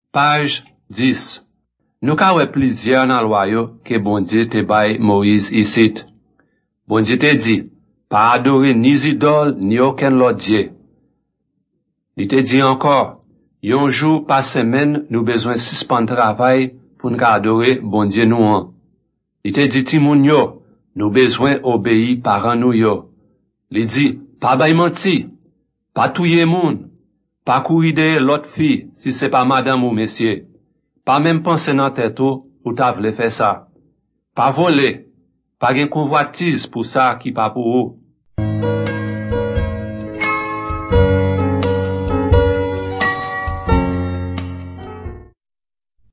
Page 10. Nou ka wè plizyer nan lwa yo ke bon Dieu te bay Moïse isit. Bon Dieu te di, pa adore ni zidol ni aucun lot Dieu. Li te di encore, yon jour par semaine nou besoin suspend travail pour nous adore bon Dieu nou an. Li te di ti moun yo, nou besoin obéi paran nou yo. Li di, pa bay manti, pa touye moun, pa kouride l'autre fille si c'est pas madame ou monsieur. Pa même penser nan tête ou ta vle faire ça. Pa voler, pa gen convoitise pour ça qui pas pour ou.